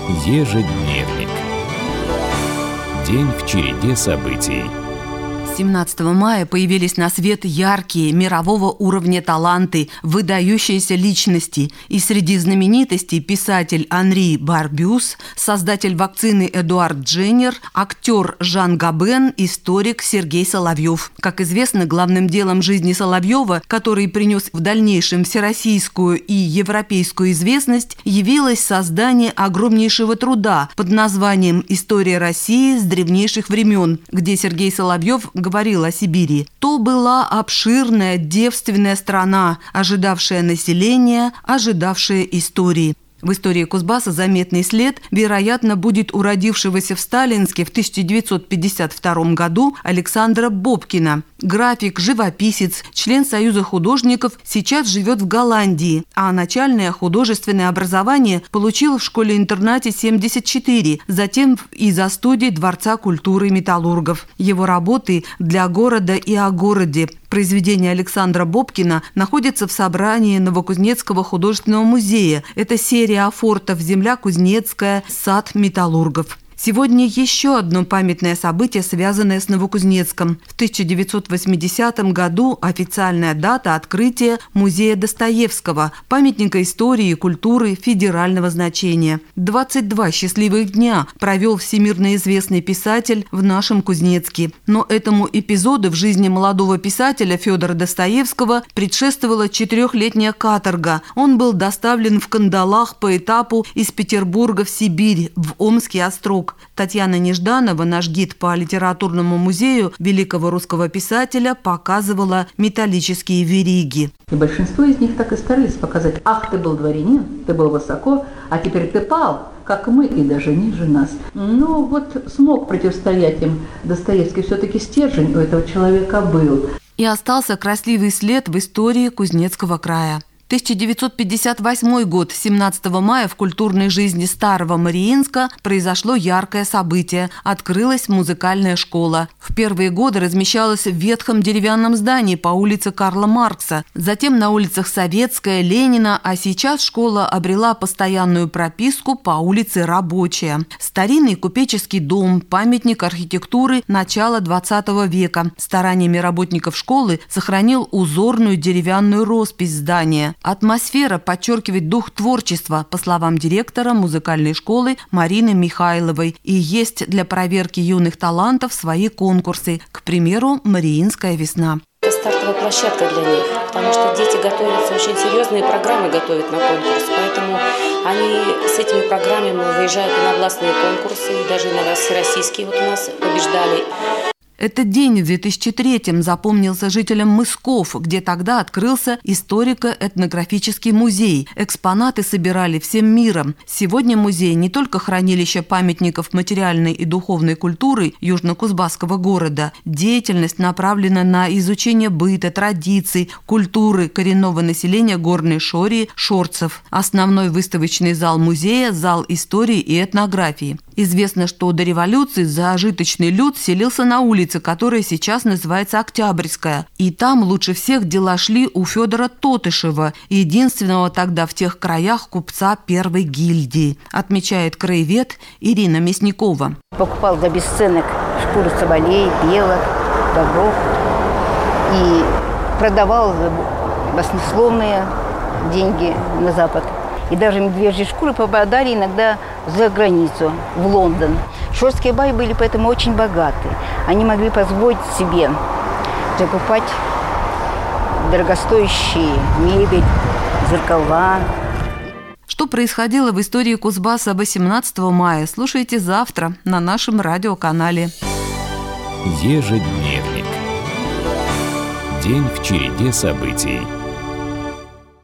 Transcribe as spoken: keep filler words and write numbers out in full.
Ежедневник. День в череде событий. семнадцатого мая появились на свет яркие, мирового уровня таланты, выдающиеся личности. И среди знаменитостей писатель Анри Барбюс, создатель вакцины Эдуард Дженнер, актер Жан Габен, историк Сергей Соловьев. Как известно, главным делом жизни Соловьева, который принес в дальнейшем всероссийскую и европейскую известность, явилось создание огромнейшего труда под названием «История России с древнейших времен», где Сергей Соловьев говорил о Сибири. То была обширная, девственная страна, ожидавшая населения, ожидавшая истории. В истории Кузбасса заметный след, вероятно, будет у родившегося в Сталинске в тысяча девятьсот пятьдесят втором году Александра Бобкина. График, живописец, член Союза художников, сейчас живет в Голландии, а начальное художественное образование получил в школе-интернате семьдесят четыре, затем и за студией Дворца культуры металлургов. Его работы «Для города и о городе», произведения Александра Бобкина, находятся в собрании Новокузнецкого художественного музея. Это серия афортов «Земля кузнецкая», «Сад металлургов». Сегодня еще одно памятное событие, связанное с Новокузнецком. В тысяча девятьсот восьмидесятом году официальная дата открытия музея Достоевского, памятника истории и культуры федерального значения. двадцать два счастливых дня провел всемирно известный писатель в нашем Кузнецке. Но этому эпизоду в жизни молодого писателя Федора Достоевского предшествовала четырехлетняя каторга. Он был доставлен в кандалах по этапу из Петербурга в Сибирь, в Омский острог. Татьяна Нежданова, наш гид по литературному музею великого русского писателя, показывала металлические вериги. И большинство из них так и старались показать: ах, ты был дворянин, ты был высоко, а теперь ты пал, как мы, и даже ниже нас. Но вот смог противостоять им Достоевский, все-таки стержень у этого человека был. И остался красивый след в истории Кузнецкого края. тысяча девятьсот пятьдесят восьмой год, семнадцатого мая, в культурной жизни Старого Мариинска произошло яркое событие. Открылась музыкальная школа. В первые годы размещалась в ветхом деревянном здании по улице Карла Маркса, затем на улицах Советская, Ленина, а сейчас школа обрела постоянную прописку по улице Рабочая. Старинный купеческий дом, памятник архитектуры начала двадцатого века. Стараниями работников школы сохранил узорную деревянную роспись здания. Атмосфера подчеркивает дух творчества, по словам директора музыкальной школы Марины Михайловой. И есть для проверки юных талантов свои конкурсы. К примеру, «Мариинская весна». Это стартовая площадка для них, потому что дети готовятся, очень серьезные программы готовят на конкурс. Поэтому они с этими программами выезжают на областные конкурсы, и даже иногда всероссийские вот у нас побеждали. Этот день в две тысячи третьем запомнился жителям Мысков, где тогда открылся историко-этнографический музей. Экспонаты собирали всем миром. Сегодня музей не только хранилище памятников материальной и духовной культуры южно-кузбасского города. Деятельность направлена на изучение быта, традиций, культуры коренного населения Горной Шории, шорцев. Основной выставочный зал музея – зал истории и этнографии. Известно, что до революции зажиточный люд селился на улице, которая сейчас называется Октябрьская. И там лучше всех дела шли у Федора Тотышева, единственного тогда в тех краях купца первой гильдии, отмечает краевед Ирина Мясникова. Покупал за бесценок шкуры соболей, белок, бобров и продавал за баснословные деньги на Запад. И даже медвежьи шкуры попадали иногда за границу, в Лондон. Шорские баи были поэтому очень богаты. Они могли позволить себе закупать дорогостоящие мебель, зеркала. Что происходило в истории Кузбасса восемнадцатого мая, слушайте завтра на нашем радиоканале. Ежедневник. День в череде событий.